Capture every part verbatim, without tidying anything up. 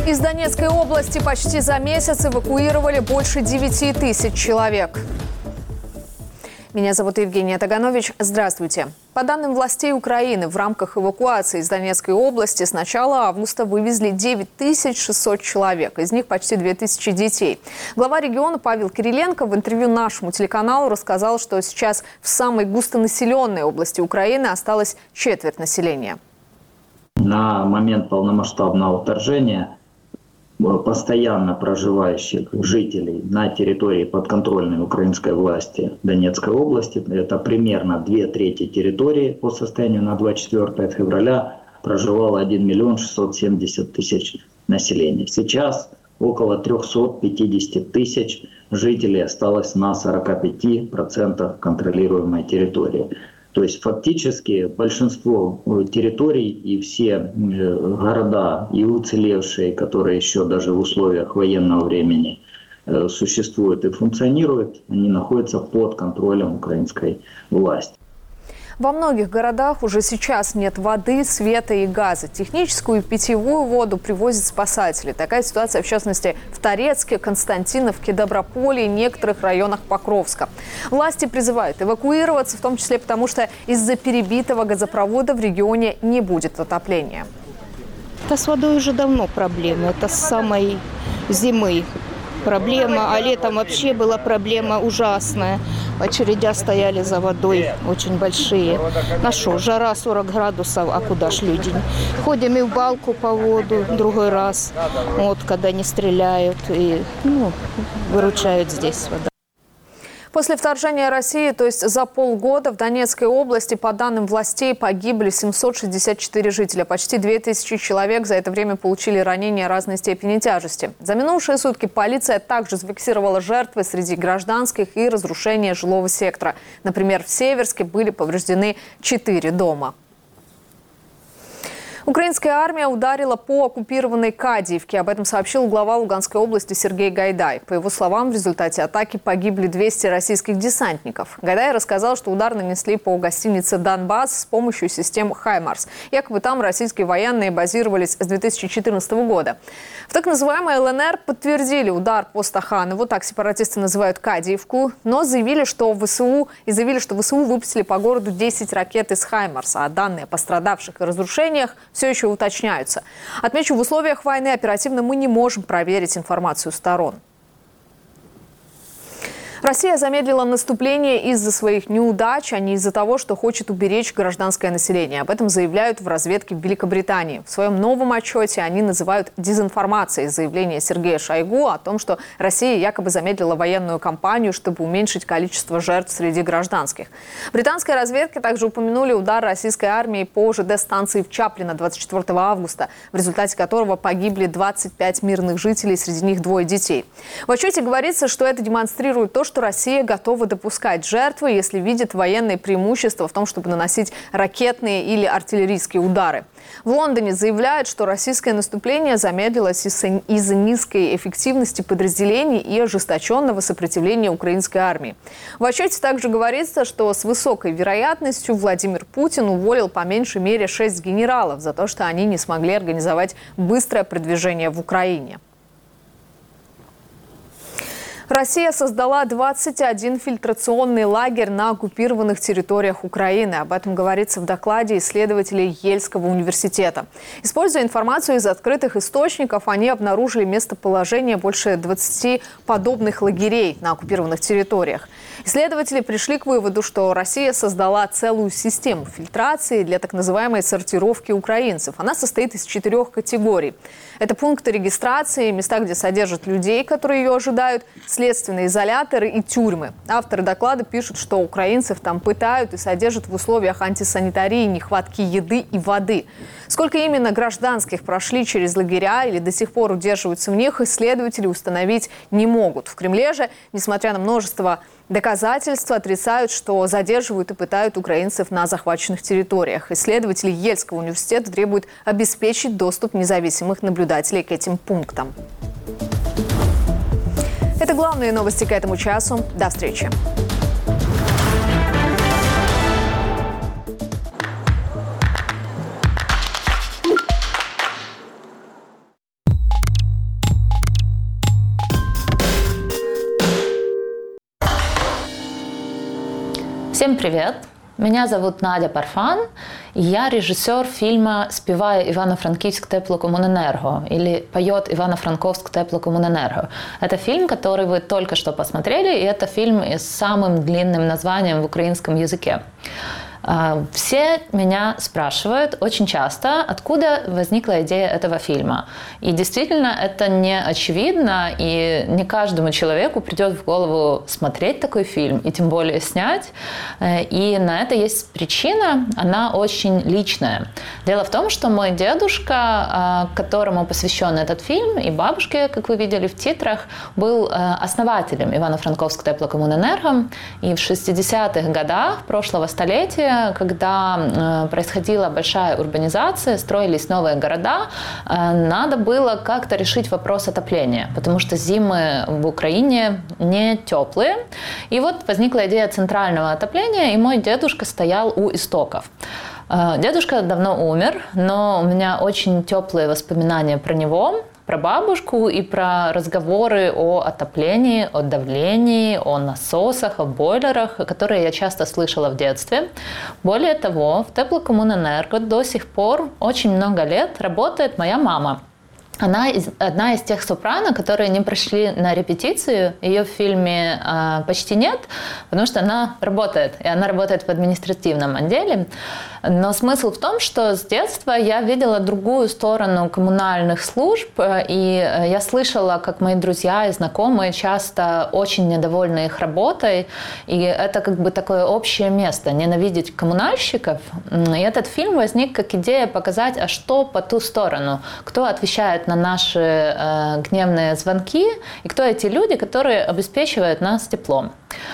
Из Донецкой области почти за месяц эвакуировали больше девяти тысяч человек. Меня зовут Евгения Таганович. Здравствуйте. По данным властей Украины, в рамках эвакуации из Донецкой области с начала августа вывезли девять тысяч шестьсот человек. Из них почти две тысячи детей. Глава региона Павел Кириленко в интервью нашему телеканалу рассказал, что сейчас в самой густонаселенной области Украины осталось четверть населения. На момент полномасштабного вторжения постоянно проживающих жителей на территории подконтрольной украинской власти Донецкой области, это примерно две трети территории по состоянию на двадцать четвёртое февраля, проживало один миллион шестьсот семьдесят тысяч населения. Сейчас около триста пятьдесят тысяч жителей осталось на сорока пяти процентах контролируемой территории. То есть фактически большинство территорий и все города, и уцелевшие, которые еще даже в условиях военного времени существуют и функционируют, они находятся под контролем украинской власти. Во многих городах уже сейчас нет воды, света и газа. Техническую и питьевую воду привозят спасатели. Такая ситуация, в частности, в Торецке, Константиновке, Доброполе и некоторых районах Покровска. Власти призывают эвакуироваться, в том числе потому, что из-за перебитого газопровода в регионе не будет отопления. Это с водой уже давно проблема. Это с самой зимы проблема, а летом вообще была проблема ужасная. Очередя стояли за водой очень большие. На что, жара сорок градусов, а куда ж люди? Ходим и в балку по воду другой раз, вот, когда не стреляют, и ну, выручают здесь вода. После вторжения России, то есть за полгода, в Донецкой области, по данным властей, погибли семьсот шестьдесят четыре жителя. Почти две тысячи человек за это время получили ранения разной степени тяжести. За минувшие сутки полиция также зафиксировала жертвы среди гражданских и разрушения жилого сектора. Например, в Северске были повреждены четыре дома. Украинская армия ударила по оккупированной Кадиевке. Об этом сообщил глава Луганской области Сергей Гайдай. По его словам, в результате атаки погибли двести российских десантников. Гайдай рассказал, что удар нанесли по гостинице «Донбасс» с помощью систем «Хаймарс». Якобы там российские военные базировались с две тысячи четырнадцатого года. В так называемой ЛНР подтвердили удар по Стаханову, так сепаратисты называют Кадиевку, но заявили, что ВСУ, и заявили, что ВСУ выпустили по городу десять ракет из «Хаймарса», а данные о пострадавших и разрушениях все еще уточняются. Отмечу, в условиях войны оперативно мы не можем проверить информацию сторон. Россия замедлила наступление из-за своих неудач, а не из-за того, что хочет уберечь гражданское население. Об этом заявляют в разведке в Великобритании. В своем новом отчете они называют дезинформацией заявление Сергея Шойгу о том, что Россия якобы замедлила военную кампанию, чтобы уменьшить количество жертв среди гражданских. Британской разведке также упомянули удар российской армии по ЖД-станции в Чаплино двадцать четвёртого августа, в результате которого погибли двадцать пять мирных жителей, среди них двое детей. В отчете говорится, что это демонстрирует то, что Россия готова допускать жертвы, если видит военные преимущества в том, чтобы наносить ракетные или артиллерийские удары. В Лондоне заявляют, что российское наступление замедлилось из-за низкой эффективности подразделений и ожесточенного сопротивления украинской армии. В отчете также говорится, что с высокой вероятностью Владимир Путин уволил по меньшей мере шесть генералов за то, что они не смогли организовать быстрое продвижение в Украине. Россия создала двадцать один фильтрационный лагерь на оккупированных территориях Украины. Об этом говорится в докладе исследователей Ельского университета. Используя информацию из открытых источников, они обнаружили местоположение больше двадцати подобных лагерей на оккупированных территориях. Исследователи пришли к выводу, что Россия создала целую систему фильтрации для так называемой сортировки украинцев. Она состоит из четырех категорий. Это пункты регистрации, места, где содержат людей, которые ее ожидают, следственные изоляторы и тюрьмы. Авторы доклада пишут, что украинцев там пытают и содержат в условиях антисанитарии, нехватки еды и воды. Сколько именно гражданских прошли через лагеря или до сих пор удерживаются в них, исследователи установить не могут. В Кремле же, несмотря на множество доказательств, отрицают, что задерживают и пытают украинцев на захваченных территориях. Исследователи Ельского университета требуют обеспечить доступ независимых наблюдателей к этим пунктам. Это главные новости к этому часу. До встречи. Всем привет! Меня зовут Надя Парфан, и я режиссер фильма «Співає Івано-Франківськ теплокомуненерго» или «Поет Ивано-Франковск теплокомуненерго». Это фильм, который вы только что посмотрели, и это фильм с самым длинным названием в украинском языке. Все меня спрашивают очень часто, откуда возникла идея этого фильма. И действительно, это не очевидно, и не каждому человеку придет в голову смотреть такой фильм, и тем более снять. И на это есть причина, она очень личная. Дело в том, что мой дедушка, которому посвящен этот фильм, и бабушке, как вы видели в титрах, был основателем Ивано-Франковск теплокомуненерго. И в шестидесятых годах прошлого столетия, когда происходила большая урбанизация, строились новые города, надо было как-то решить вопрос отопления, потому что зимы в Украине не теплые. И вот возникла идея центрального отопления, и мой дедушка стоял у истоков. Дедушка давно умер, но у меня очень теплые воспоминания про него, про бабушку и про разговоры о отоплении, о давлении, о насосах, о бойлерах, которые я часто слышала в детстве. Более того, в теплокомуненерго до сих пор очень много лет работает моя мама. Она из, одна из тех сопрано, которые не пришли на репетицию. Ее в фильме э, почти нет, потому что она работает. И она работает в административном отделе. Но смысл в том, что с детства я видела другую сторону коммунальных служб. И я слышала, как мои друзья и знакомые часто очень недовольны их работой. И это как бы такое общее место – ненавидеть коммунальщиков. И этот фильм возник как идея показать, а что по ту сторону, кто отвечает на наши э, гневные звонки, и кто эти люди, которые обеспечивают нас теплом.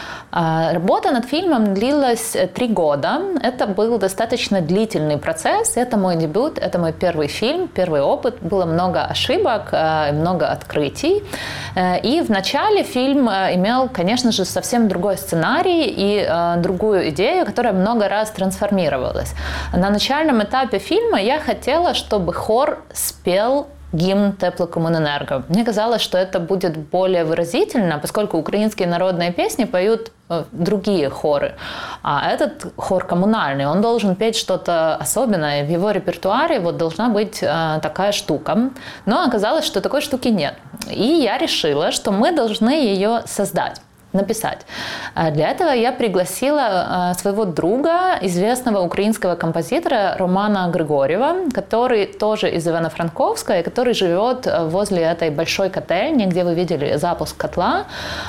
А, работа над фильмом длилась три года. Это был достаточно длительный процесс. Это мой дебют, это мой первый фильм, первый опыт. Было много ошибок, э, много открытий. Э, и в начале фильм имел, конечно же, совсем другой сценарий и э, другую идею, которая много раз трансформировалась. На начальном этапе фильма я хотела, чтобы хор спел гимн теплокомуненерго. Мне казалось, что это будет более выразительно, поскольку украинские народные песни поют другие хоры. А этот хор коммунальный, он должен петь что-то особенное. В его репертуаре вот должна быть э, такая штука. Но оказалось, что такой штуки нет. И я решила, что мы должны ее создать. Написать. Для этого я пригласила своего друга, известного украинского композитора Романа Григорьева, который тоже из Ивано-Франковска и который живет возле этой большой котельни, где вы видели запуск котла.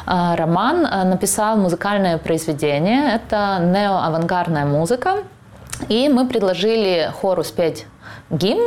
Роман написал музыкальное произведение, это неоавангардная музыка, и мы предложили хору спеть гимн,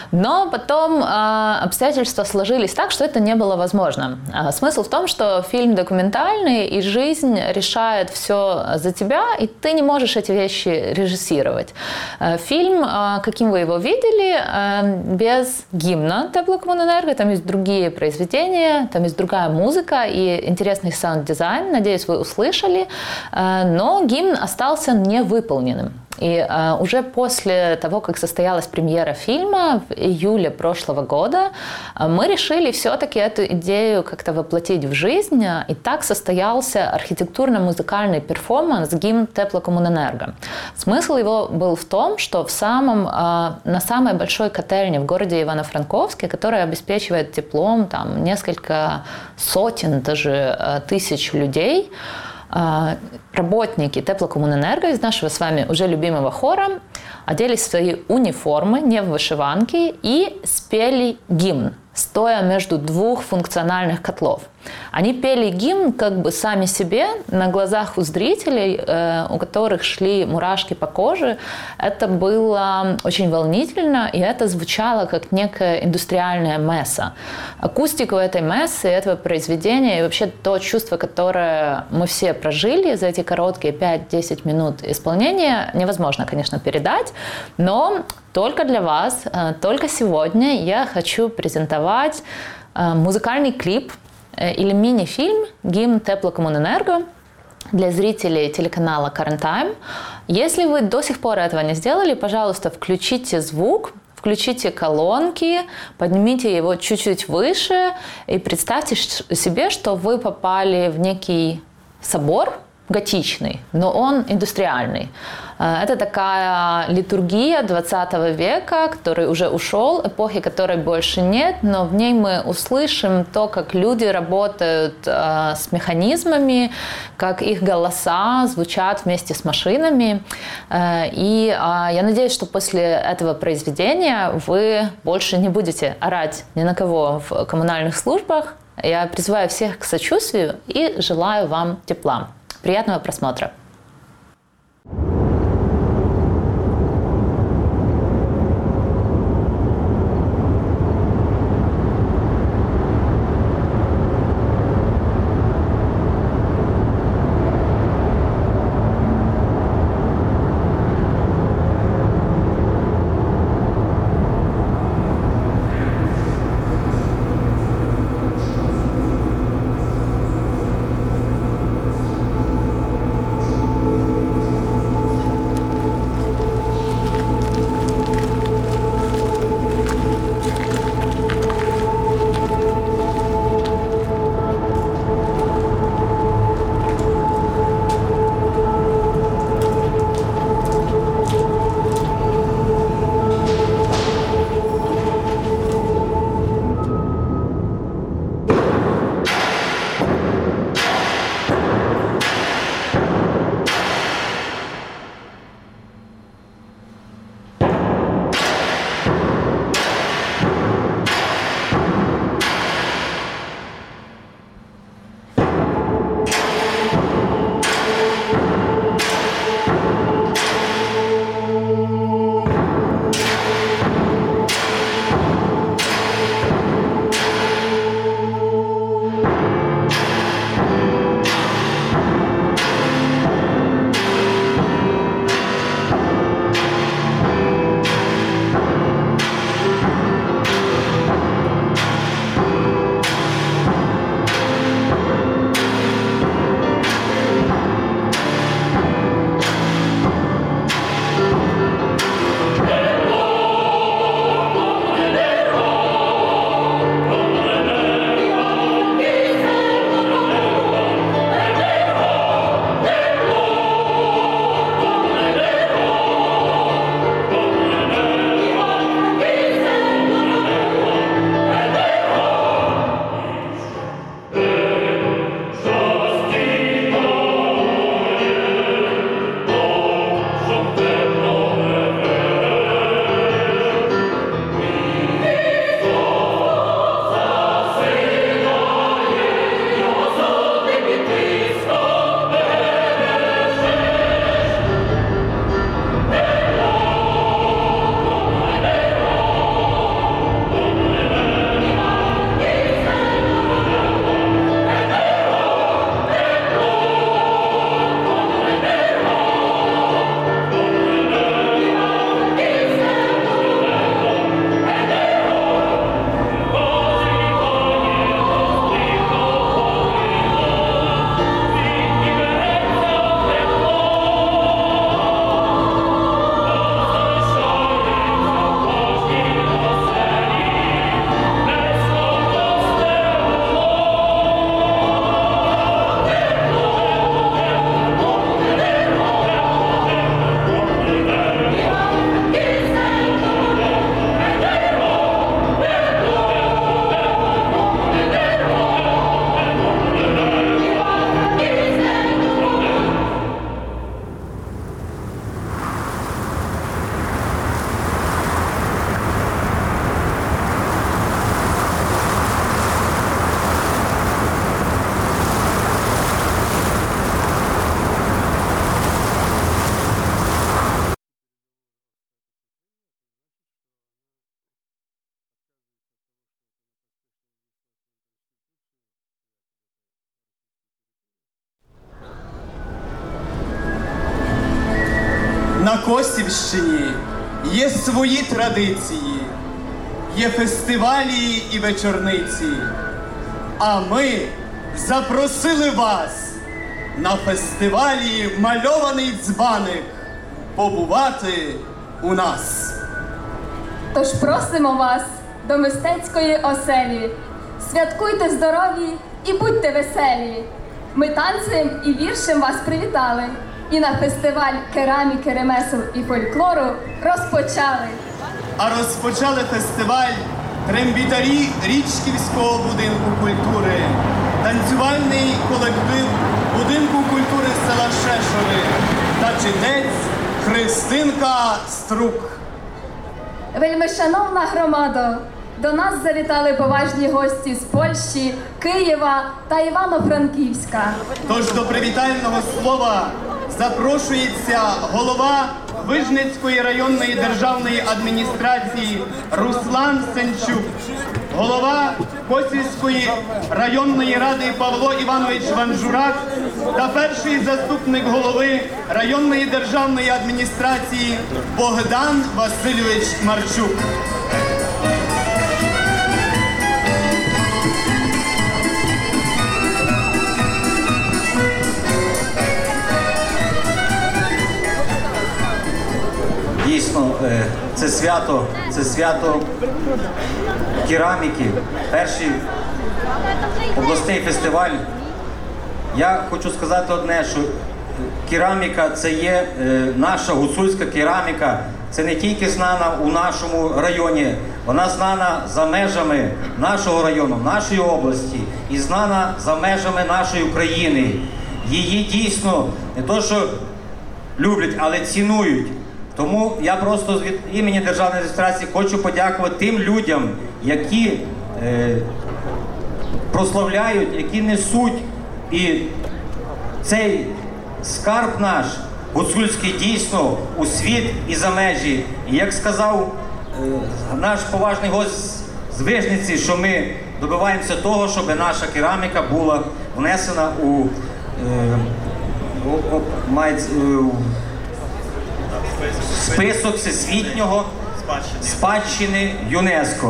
но потом э, обстоятельства сложились так, что это не было возможно. Э, смысл в том, что фильм документальный, и жизнь решает все за тебя, и ты не можешь эти вещи режиссировать. Э, фильм, э, каким вы его видели, э, без гимна теплокомуненерго, там есть другие произведения, там есть другая музыка и интересный саунд-дизайн, надеюсь, вы услышали, э, но гимн остался невыполненным. И э, уже после того, как состоялась премьера фильма в июле прошлого года, э, мы решили все-таки эту идею как-то воплотить в жизнь. И так состоялся архитектурно-музыкальный перформанс «Гимн теплокомуненерго». Смысл его был в том, что в самом, э, на самой большой котельне в городе Ивано-Франковске, которая обеспечивает теплом там, несколько сотен, даже э, тысяч людей, работники теплокомуненерго из нашего с вами уже любимого хора оделись в свои униформы, не в вышиванки, и спели гимн, стоя между двух функциональных котлов. Они пели гимн как бы сами себе на глазах у зрителей, э, у которых шли мурашки по коже. Это было очень волнительно, и это звучало как некая индустриальная месса. Акустику этой мессы, этого произведения и вообще то чувство, которое мы все прожили за эти короткие пять-десять минут исполнения, невозможно, конечно, передать, но только для вас, э, только сегодня я хочу презентовать э, музыкальный клип или мини-фильм «Гимн теплокомуненерго» для зрителей телеканала Current Time. Если вы до сих пор этого не сделали, пожалуйста, включите звук, включите колонки, поднимите его чуть-чуть выше и представьте себе, что вы попали в некий собор, готичный, но он индустриальный. Это такая литургия двадцатого века, который уже ушел, эпохи которой больше нет, но в ней мы услышим то, как люди работают э, с механизмами, как их голоса звучат вместе с машинами. Э, и э, я надеюсь, что после этого произведения вы больше не будете орать ни на кого в коммунальных службах. Я призываю всех к сочувствию и желаю вам тепла. Приятного просмотра! На Косівщині є свої традиції, є фестивалі і вечорниці. А ми запросили вас на фестивалі «Мальований дзбаник» побувати у нас. Тож просимо вас до мистецької оселі. Святкуйте здорові і будьте веселі. Ми танцем і віршем вас привітали. І на фестиваль кераміки, ремесел і фольклору розпочали. А розпочали фестиваль трембітарі Річківського будинку культури, танцювальний колектив будинку культури села Шешови та читець Христинка Струк. Вельмишановна громадо, до нас завітали поважні гості з Польщі, Києва та Івано-Франківська. Тож до привітального слова запрошується голова Вижницької районної державної адміністрації Руслан Сенчук, голова Косівської районної ради Павло Іванович Ванжурак та перший заступник голови районної державної адміністрації Богдан Васильович Марчук. Дійсно, це свято, це свято кераміки, перший обласний фестиваль. Я хочу сказати одне, що кераміка – це є наша гуцульська кераміка, це не тільки знана у нашому районі, вона знана за межами нашого району, нашої області і знана за межами нашої України. Її дійсно не то, що люблять, але цінують. Тому я просто від імені Державної адміністрації хочу подякувати тим людям, які е, прославляють, які несуть і цей скарб наш гуцульський дійсно у світ і за межі. І як сказав е, наш поважний гость з Вижниці, що ми добиваємося того, щоб наша кераміка була внесена у, е, у, у, має, у список всесвітнього спадщини ЮНЕСКО.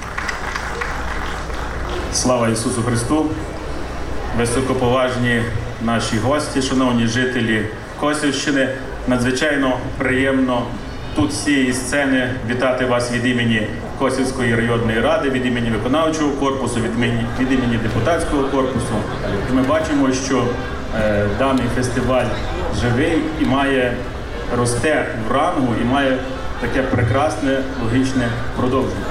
Слава Ісусу Христу! Високоповажні наші гості, шановні жителі Косівщини, надзвичайно приємно тут з цієї сцени вітати вас від імені Косівської районної ради, від імені виконавчого корпусу, від імені, від імені депутатського корпусу. І ми бачимо, що е, даний фестиваль живий і має росте в рангу і має таке прекрасне, логічне продовження.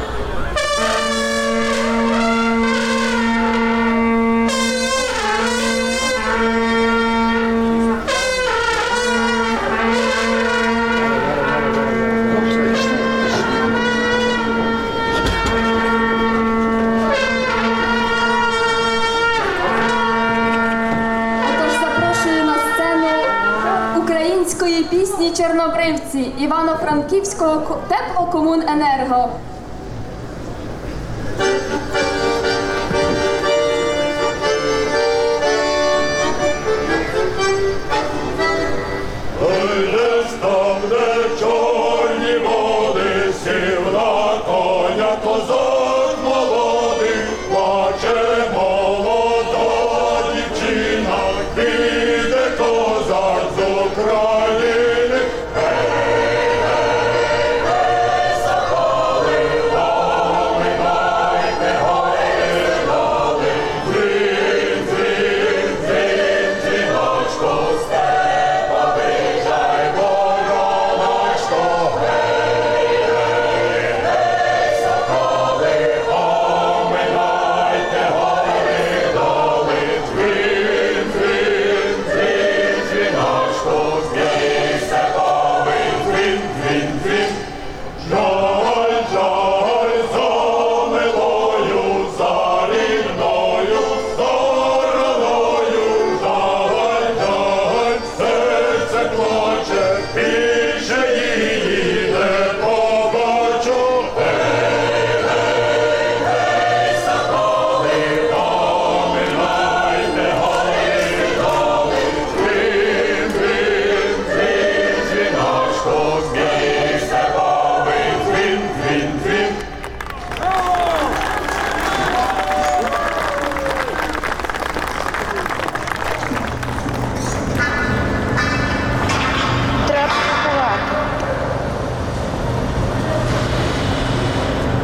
Пісні чорнобривці Івано-Франківського теплокомуненерго.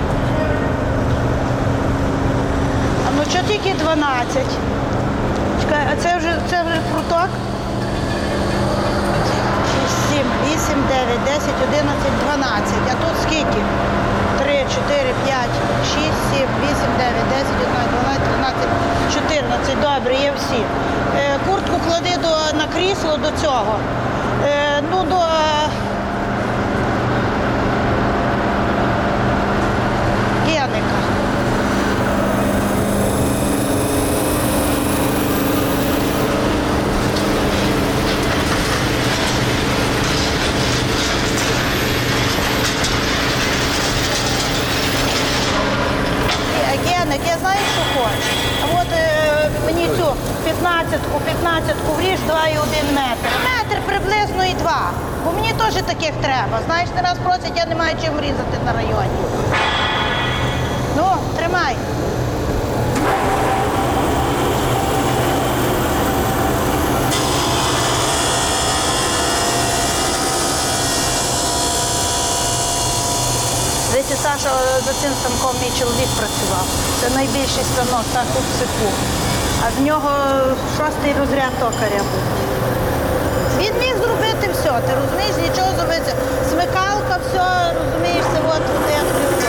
дванадцять. а це вже, це вже круток? шість, сім, вісім, дев'ять, десять, одинадцять, дванадцять. А тут скільки? три, чотири, п'ять, шість, сім, вісім, дев'ять, десять, одинадцять, дванадцять, тринадцять, чотирнадцять. Добре, є всі. Е, куртку клади до, на крісло до цього. Е, ну, до... Геника. Геник, я знаю, що хочу. А от е, мені цю п'ятнадцятку, п'ятнадцятку вріж, два і один метр. Метр приблизно і два. Бо мені теж таких треба. Знаєш, не раз просять, я не маю чим різати на районі. Ну, тримай. Десь Саша за цим станком мій чоловік працював. Це найбільший станок, так тут в цеху. А в нього шостий розряд токаря був. Він міг зробити все, ти розумієш, нічого зробити. Смикалка, все, розумієш, це от один ключ.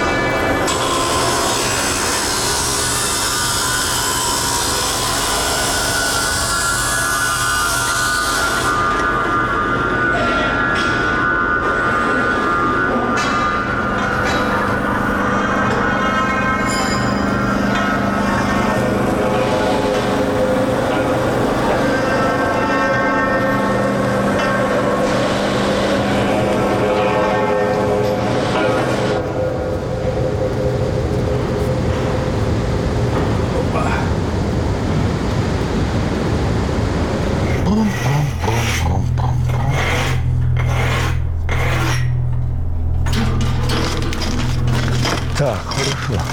Так, хорошо.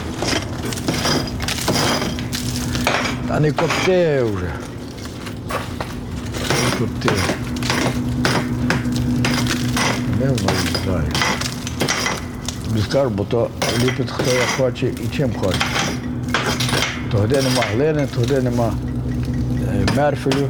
Та не копти вже. Не копти. Не знаю. Не скажу, бо то ліпить хто як хоче і чим хоче. Тоді нема глини, тоді нема мерфелю.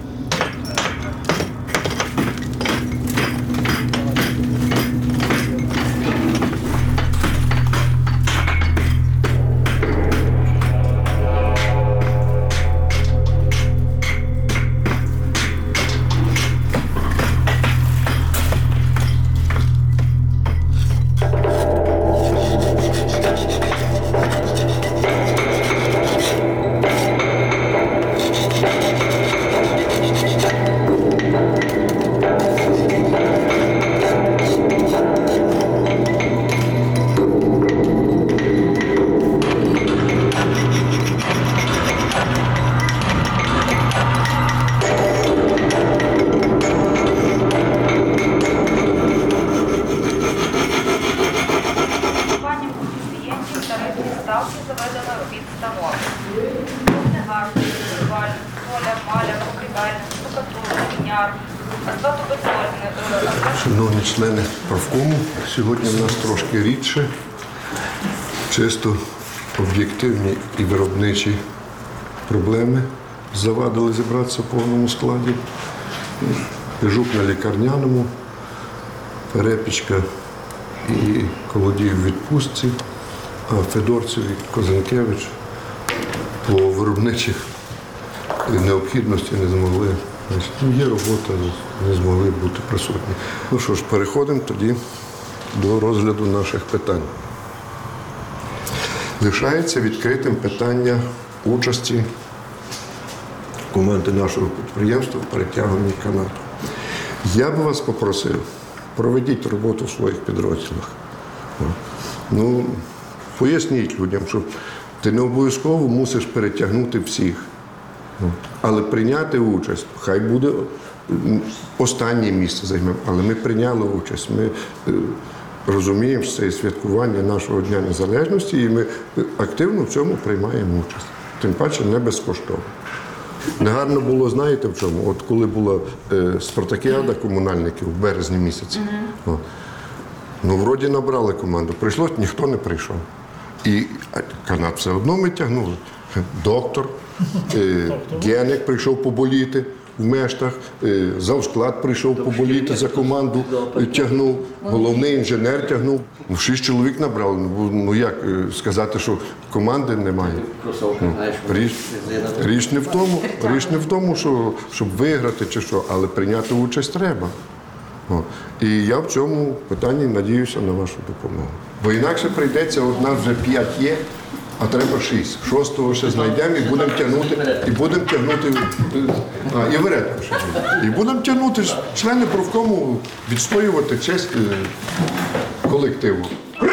Шановні члени профкому, сьогодні в нас трошки рідше, чисто об'єктивні і виробничі проблеми завадили зібратися в повному складі. Жук на лікарняному, Перепічка і Колодій в відпустці, а Федорцев і Козанкевич по виробничих необхідності не змогли. Ну, є робота, не змогли бути присутні. Ну що ж, переходимо тоді до розгляду наших питань. Лишається відкритим питання участі команди нашого підприємства в перетягуванні канату. Я би вас попросив, проведіть роботу в своїх підрозділах. Ну, поясніть людям, що ти не обов'язково мусиш перетягнути всіх. Але прийняти участь, хай буде останнє місце займемо, але ми прийняли участь. Ми розуміємо, що це святкування нашого Дня Незалежності, і ми активно в цьому приймаємо участь. Тим паче не безкоштовно. Негарно було, знаєте в чому? От коли була е, спартакіада комунальників в березні місяці, mm-hmm. От. Ну, вроді набрали команду. Прийшло, ніхто не прийшов. І канат все одно ми тягнули. Доктор, е, Геник прийшов поболіти в Мештах, е, завсклад прийшов поболіти за команду, е, тягнув, головний інженер тягнув. Ну, шість чоловік набрали. Ну, ну як е, сказати, що команди немає? Ну, річ, річ не в тому, річ не в тому, що, щоб виграти чи що, але прийняти участь треба. О. І я в цьому питанні надіюся на вашу допомогу. Бо інакше прийдеться, от нас вже п'ять є, а треба шість. Шостого ще знайдемо і будемо тягнути, і будемо тягнути, а, і веретку ще буде. І будемо тягнути члени профкому відстоювати честь е, колективу.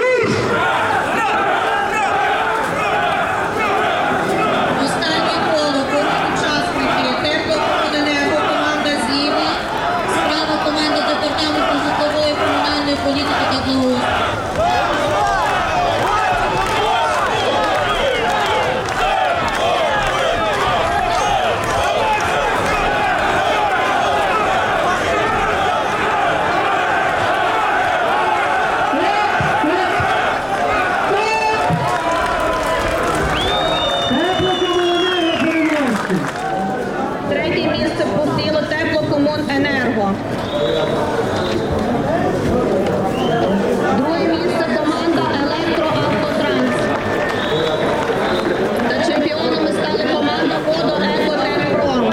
Останнє коло, кожен учасники, теплокомуненерго, команда «Зліва», справа команда департаменту житлової комунальної політики та благоустрою. Третє місце посіло Теплокомуненерго. Друге місце команда Електроавтотранс. Та чемпіонами стала команда Водоекотехпром.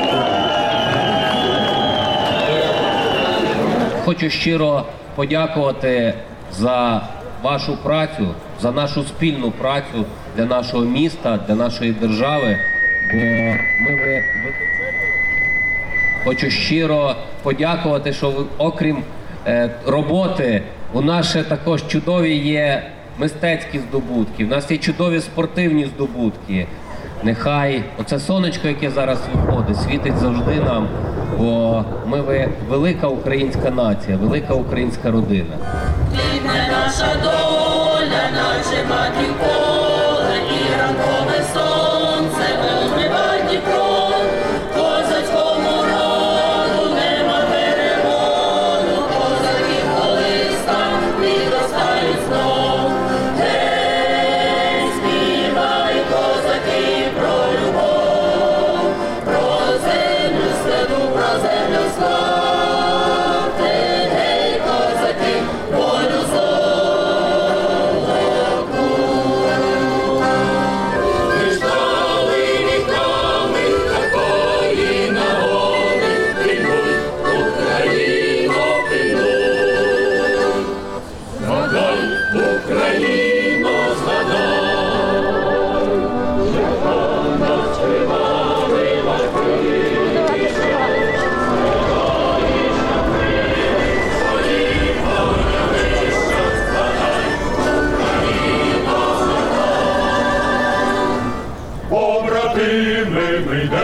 Хочу щиро подякувати за вашу працю, за нашу спільну працю для нашого міста, для нашої держави. Бо ми ви... Хочу щиро подякувати, що ви, окрім е, роботи, у нас ще також чудові є мистецькі здобутки, у нас є чудові спортивні здобутки. Нехай оце сонечко, яке зараз виходить, світить завжди нам, бо ми ви велика українська нація, велика українська родина. Квітне наша доля, наче матір поле, і ранкове сонце омиває Дніпро. Козацькому роду нема перемоги, козаків колиска відростають знов. Гей, співай, козаки, про любов, про землю святу, про землю славте. Гей, козаки, волю золоту. Ми ждали віками такої нагоди, пильнуй, Україно, пильнуй. Згадай, Україно, згадай, як нас тримали важкі. Побратими ми йдем,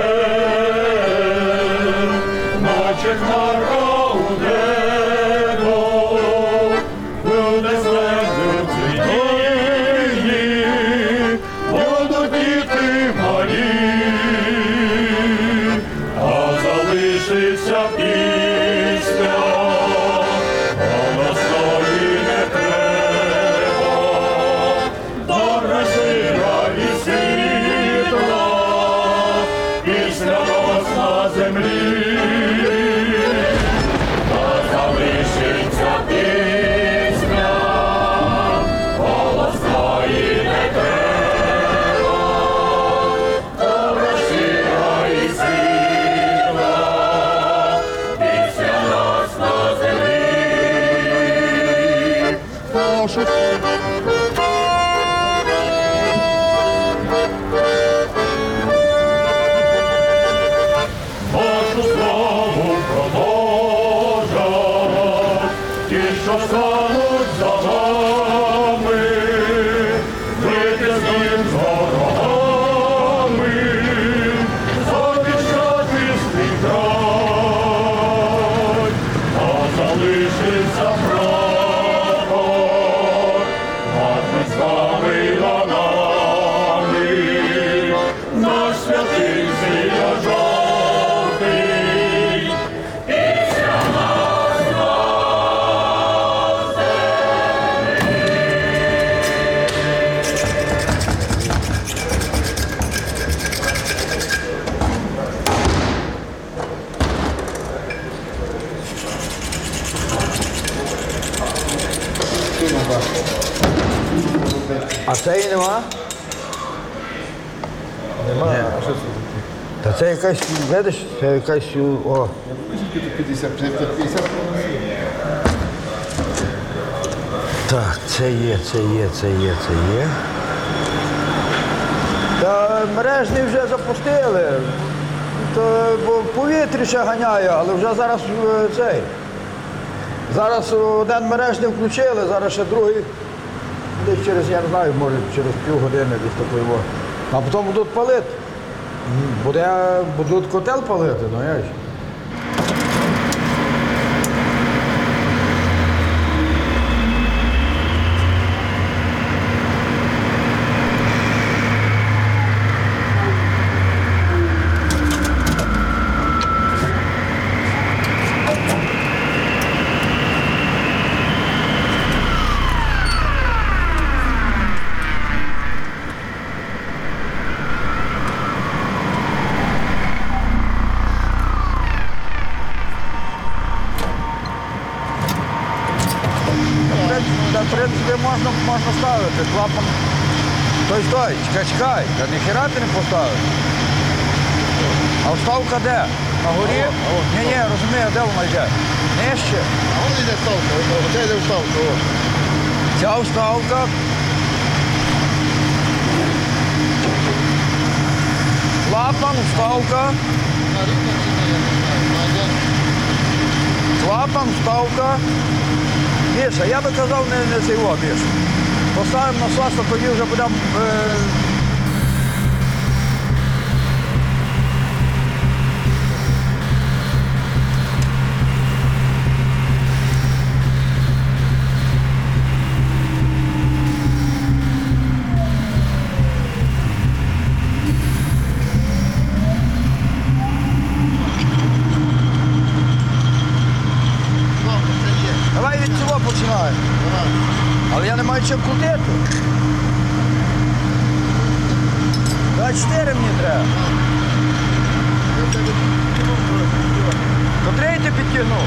наче хмарка у небо, буде слезу цвітінні, будуть діти малі, а залишиться пісня, голосної не треба, добре жира і світла, після нас на землі, а залишиться пісня, голосної не треба, добре жира і світла, після нас на землі. Нашу славу продовжать ті, що стануть за нами, бити з ним з ворогами, захищати свій край, а залишиться прапор А цієї нема? Нема. Та це якась, видиш, це якась, о. Так, це є, це є, це є, це є. Та мережний вже запустили. То, бо повітря ще ганяє, але вже зараз е, цей. Зараз один мережний включили, зараз ще другий. Десь через, я не знаю, може через півгодини десь такої. А потім будуть палити. Буде, будуть котел палити, ну як ж. В принципі, можна, можна ставити. Клапан. Стой, стой, чекай, чекай. Та ніхера ти не поставиш. А вставка де? На горі? Ні, ні, розумію, де вона йде? Нижче. А вона йде вставка, оце йде вставка. О. Ця вставка. Клапан, вставка. Клапан, вставка. Міша, я би казав не, не цей о, Міша. Поставимо насос, а тоді вже будемо... Е... Давай від цього починаємо. Але я не маю чим крутити. Давай чотири мені треба. Котрий ти підтягнув?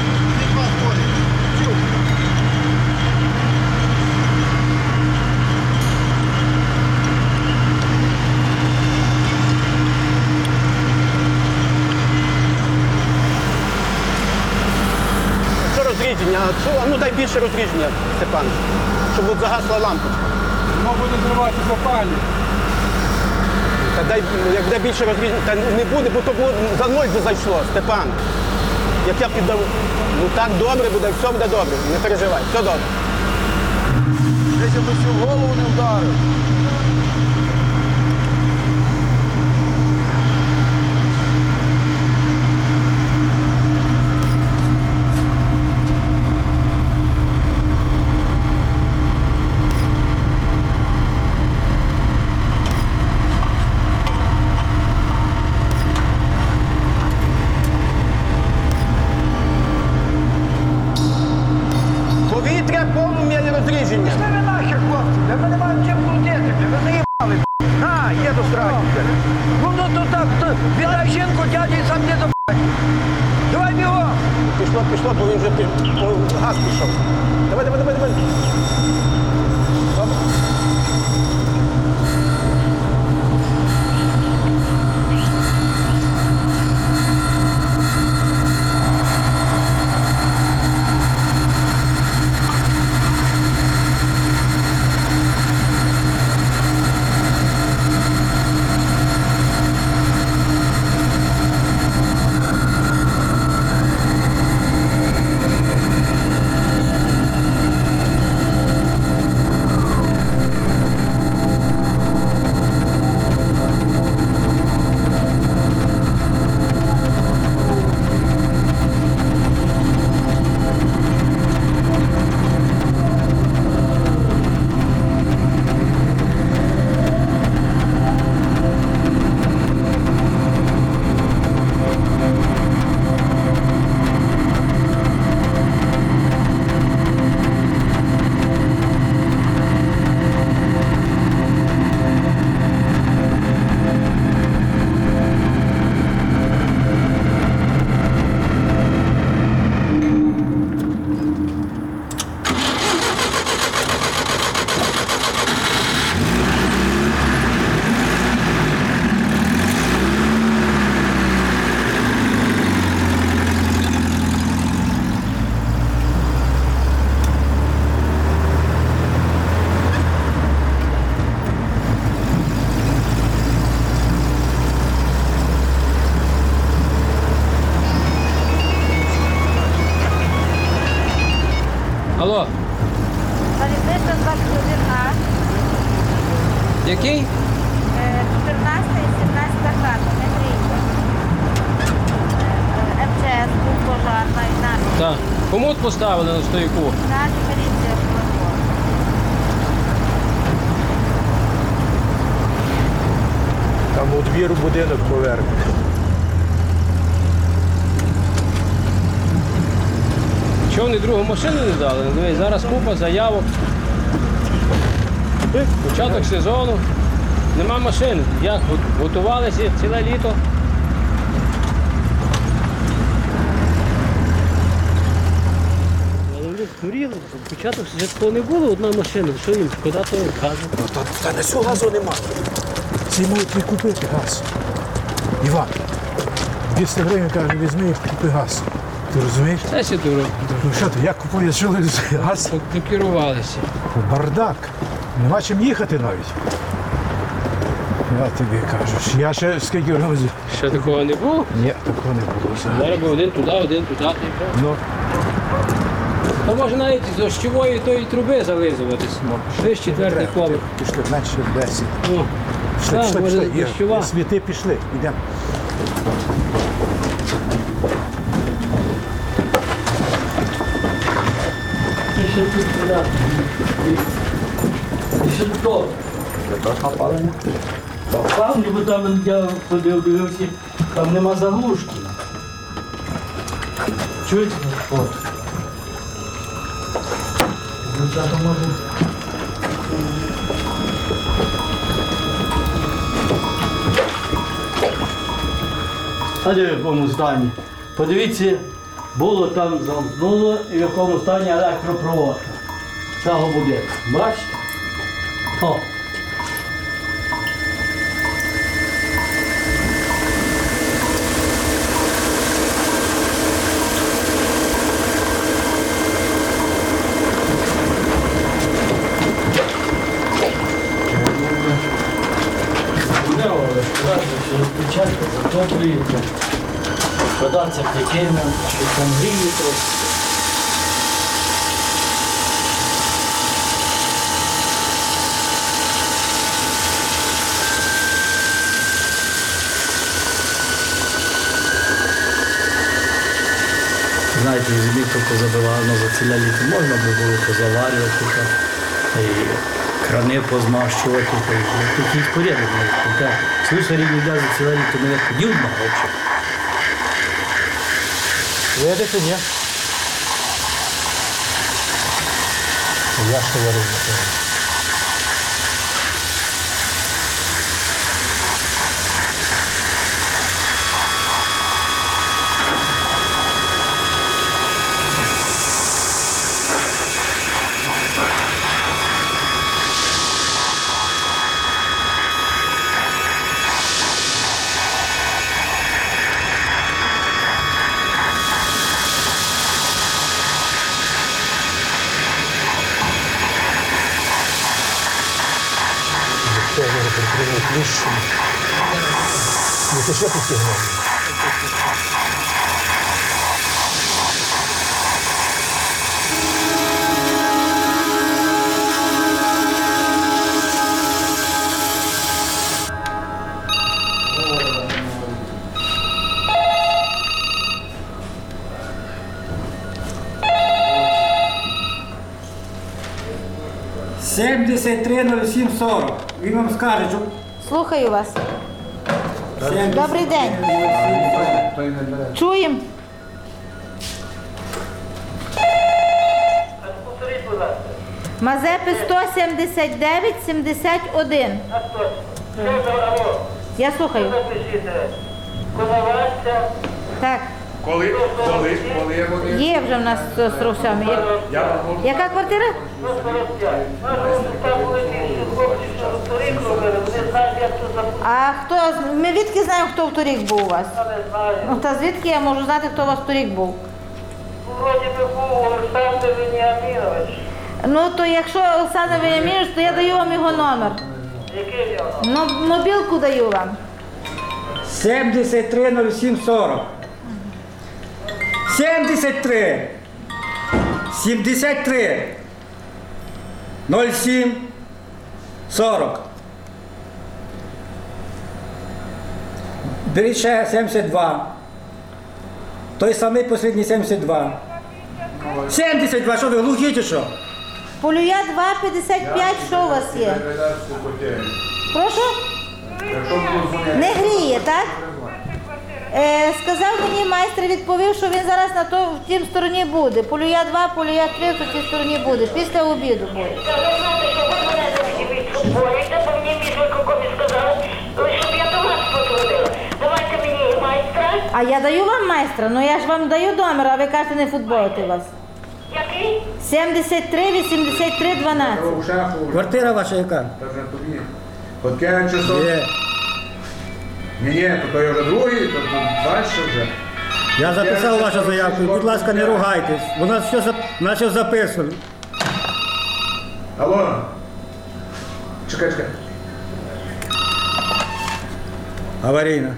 Розрідження, а ну дай більше розрідження, Степан, щоб от загасла лампочка. Воно буде зривати запалі. Та дай, як буде більше розрідження, та не буде, бо то було, за ноль би зайшло, Степан. Як я піддав, ну так добре буде, все буде добре, не переживай, все добре. Десь я би всю голову не вдарив. Повітря, полум'я і розрідження. Пішли ви нахер, хлопці, де ми не маємо чим крутити, ви заїбали. На, є до страхи. Ну, ну, то так, то віддай жінку, дядю, і сам не до Давай бігом. Пішло, пішло, бо він вже пі- о, газ пішов. Давай, давай, давай, давай. Добре. двадцять один А, Який? чотирнадцята і сімнадцята хата, не грійка. М Ч С був пожарна і наші. Так. Кому от поставили на стояку? Наші міліція Шулакова. Там у двір будинок повернений. Чого вони другу машину не дали? Дивись, зараз купа заявок. Початок сезону. Нема машин. Як? Готувалися ціле літо. Але вони згоріли, початок сезону не було, одна машина. Що їм, шкода того газу? Та, та на цього газу нема. Ці можуть і купити газ. Іван, двісті гривень, каже, візьми і купи газ. Ти розумієш? Це ще дорого. Ну що ти, як купує чоловік газ? Докерувалися. Бардак. Нема чим їхати навіть. Я тобі кажу, я ще скільки разів. Ще такого не було? Ні, такого не було. Зараз був один туди, один туди. Ну. Та може навіть з дощової тої труби зализуватись. Ще четвертий поверх. Пішли, менше десять. Ну, Пішли, так, пішли, може, пішли. Ігор, дощова. світи пішли, йдемо. І ще тут туди. І ще до того. Там, ніби там я ходив, дивився, там нема заглушки. Чуєте? От. Дівчата може. А де в якому стані? Подивіться, було там замкнуло і в якому стані електропровод цього будинку. Бачите? О. Розпочатку затоплюється, податься пекельно, що там гріє трохи. Знаєте, зимівку позабивало за ціле літо. Можна було позаварювати, і крани позмащувати. Тут їх порядок навіть. Слушай, рівні за ціле літо не ходів на гроші. Видите, ні? Я ж говорю. Ну, ти що постігнув? сімдесят три нуль сім сорок. Він вам скаже, що... Слухаю вас. Добрий день. Чуємо? Мазепи сто сімдесят дев'ять сімдесят один. Я слухаю. Так. Коли? Коли? Коли вони? Є вже в нас з русами. Яка квартира? А хто, ми відки знаємо, хто в торік був у вас? Ну, та звідки я можу знати, хто у вас в торік був? Вроді би був Олександр Веніамінович. Ну, то якщо Олександр Веніамінович, то я даю вам його номер. Який його? Ну, мобілку даю вам. сімдесят три нуль сім сорок. сімдесят три. сімдесят три. нуль сім сорок. Беріть ще сімдесят два. Той самий останній сімдесят два. сімдесят два, що ви глухі чи що? Полюя два п'ятдесят п'ять, що у вас є? Прошу? Не гріє, так? Е, сказав мені майстер, відповів, що він зараз на то, в тім стороні буде. Полюя два, полюя три, в тій стороні буде. Після обіду буде. А я даю вам майстра, ну я ж вам даю номер, а ви кажете не футболити вас. Який? сімдесят три вісімдесят три дванадцять. Квартира ваша яка? Хотке часов. Є. Ні, ні, то той вже другий, то далі вже. Я записав вашу заявку, будь ласка, не ругайтесь. У нас все, зап- у нас все записано. Алло. Чекай, чекай. Аварійна.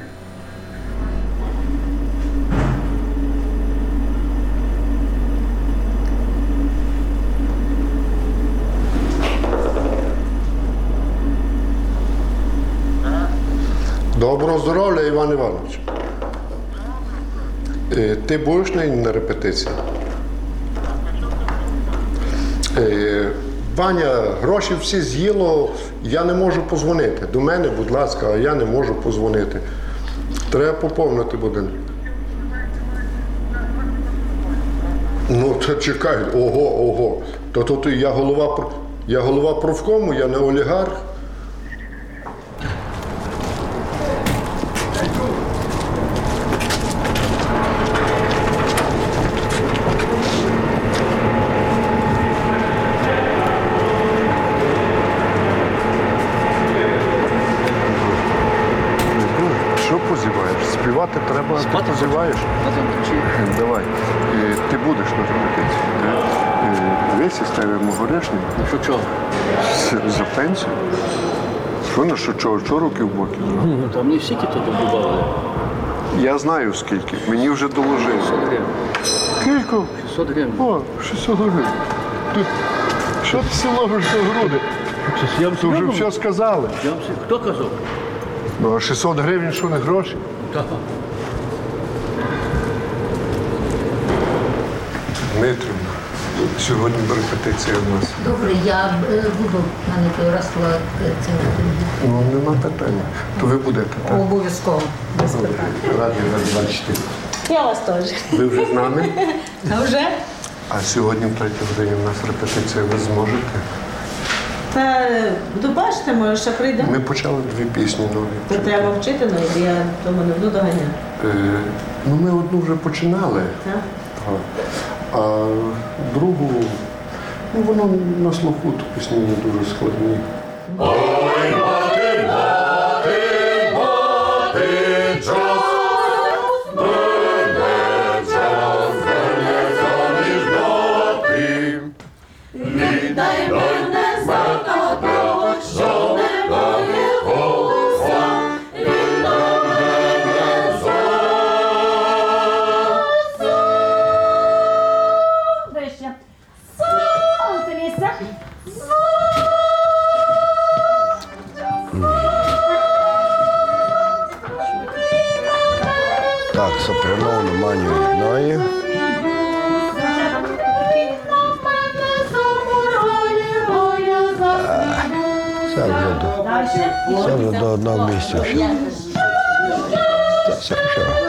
Доброго здоров'я, Іван Іванович. Е, Ти будеш нині на репетиції? Е, Ваня, гроші всі з'їло, я не можу позвонити. До мене, будь ласка, а я не можу позвонити. Треба поповнити будинок. Ну, то чекай, ого, ого. То тут я голова, пр- я голова профкому, я не олігарх. Що позіваєш? Співати треба, ти позіваєш? Давай. Е, Ти будеш на репетиції. Весь із тебе могорішний. Ну що чого? За пенсію? Що на що, чого, чого років боки? Ну там не всі ті тут добували. Я знаю скільки, мені вже доложили. шістсот гривень. Скільки? шістсот гривень. О, шістсот гривень. Ти, що ти все ловиш за груди? Я вам Ти вже все сказали. Я вам хто казав? Ну, а шістсот гривень що не гроші? Так. Дмитрівна, сьогодні репетиція в нас. Добре, я е, буду, в мене той розклад е, це Ну, нема питання. То ви будете, так? обов'язково. Без Добре. питань. Раді вас бачити. Я вас теж. Ви вже з нами? А вже? А сьогодні в третій годині в нас репетиція. Ви зможете? Та буду бачити, може, ще прийде. Ми почали дві пісні нові. Та треба вчити нові, я тому не буду доганяти. Е, ну, ми одну вже починали. Так? Так. А другу, ну, воно на слуху, то пісні не дуже складні. Ой, мати, мати, мати, час, мене час, мене заміж дати. Віддай мене за того, що не має голоса, віддай мене за Вище. Сонце місце. Так, сопрано нема ні одної. Це вже до, це вже до одного місця. Все, все, все.